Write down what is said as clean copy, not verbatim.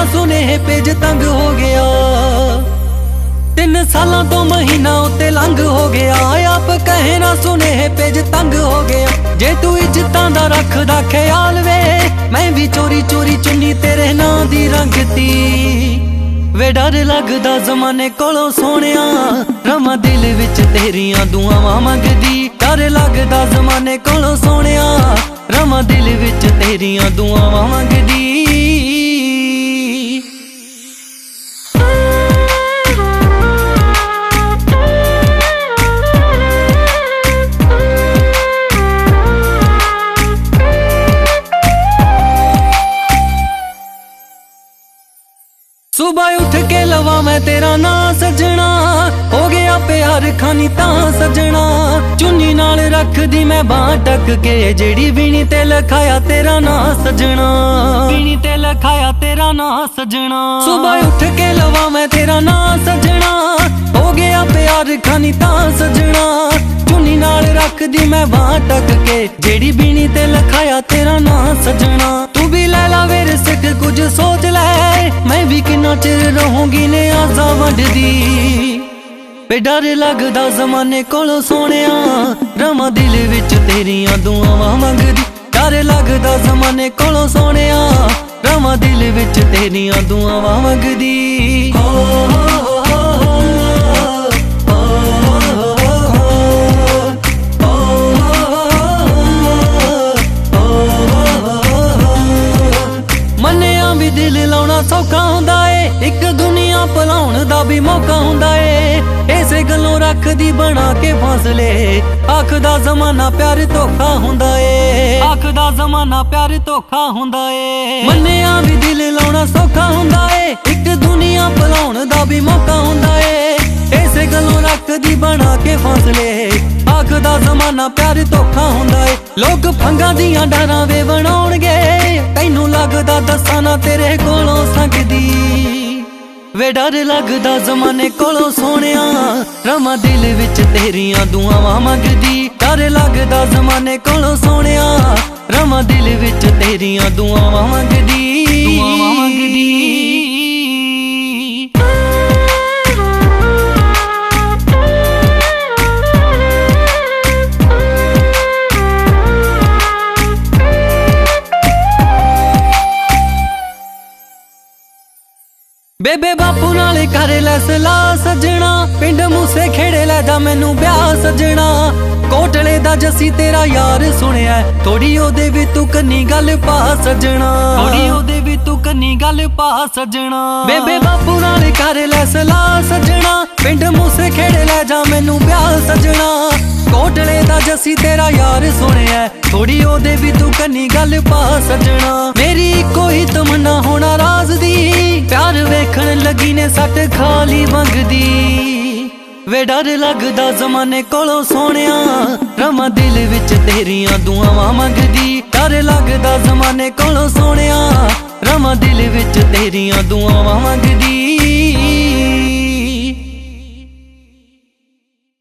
ना सुनेहे पेज तंग हो गया। 3 सालों तो महीना उत्ते लंघ हो गया। आप कहे ना सुनेहे पेज तंग हो गया। जे तू इज्जतां दा रखदा ख्याल वे, मैं भी चोरी चोरी चुन्नी तेरे नां दी रंगती। वे डर लगदा ज़माने कोलों सोहणिया, रवां दिल विच तेरियां दुआवां मंगदी। डर लगदा ज़माने कोलों सोहणिया, रवां दिल विच तेरियां दुआवां मंगदी। सुबह उठ के लवा मैं तेरा नां सजना, हो गया प्यार खानी तां सजना। चुन्नी नाल रख दी मैं बांह टक के, जेड़ी बीनी ते लिखाया तेरा नां सजना। बीनी ते लिखाया तेरा नां सजना। सुबह उठ के लवा मैं तेरा नां सजना, हो गया प्यार खानी तां सजना। चुन्नी नाल रख दी मैं बांह टक के, जेड़ी बीनी ते लिखाया तेरा नां सजना। तू भी लै ला मेरे सिख कुछ सोच लै, मैं भी किन्ना चिर रहूंगी ने आसा वंडदी। वे डर लगदा ज़माने कोलों सोहणिया, रवां दिल विच तेरियां दुआवां मंगदी। डर लगदा ज़माने कोलों सोहणिया, रवां दिल विच तेरियां दुआवां मंगदी। दिल लाउणा सौखा हुंदा ए, एक दुनिया भुलाउण दा भी मौका हुंदा ए। इसे गल्लों रखदी बना के फासले, आखदा ज़माना प्यार धोखा हुंदा ए। आखदा ज़माना प्यार धोखा हुंदा ए। मन्निया भी दिल लाउणा सौखा हुंदा ए, एक दुनिया भुलाउण दा भी मौका हुंदा ए। इसे गल्लों रखदी बना के फासले, आखदा ज़माना प्यार धोखा हुंदा ए। लोग फंगा दियां डरां वे बनाउणगे, तैनू लगदा दस्सां ना तेरे कोलों संगदी। वे डर लगदा ज़माने कोलों सोहणिया, रवां दिल विच तेरियां दुआवां मंगदी। डर लगदा ज़माने कोलों सोहणिया, रवां दिल विच तेरियां दुआवां मंगदी। दुआवां मंगदी। बेबे बापू नाल कर लै सलाह सजना, पिंड मूसे खेड़े लै जा मैनू ब्याह सजना। कोटले दा जसी तेरा यार सुनिया, थोड़ी ओदे भी तू कन्नी गल पा सजना। थोड़ी ओदे भी तू कन्नी गल पा सजना। बेबे बापू नाल कर लै सलाह सजना, पिंड मूसे खेड़े लै जा मैनू ब्याह सजना। कोटले दा जसी तेरा यार सुनिया, थोड़ी ओदे भी तू कन्नी गल पा सजना। मेरी कोई तमन्ना होना राज दी, प्यार वेखण लगी ने सट खाली मंगदी। वे डर लगदा ज़माने कोलों सोहणिया, रवां दिल विच तेरियां दुआवां मंगदी। डर लगदा ज़माने कोलों सोहणिया, रवां दिल विच तेरियां दुआवां मंगदी।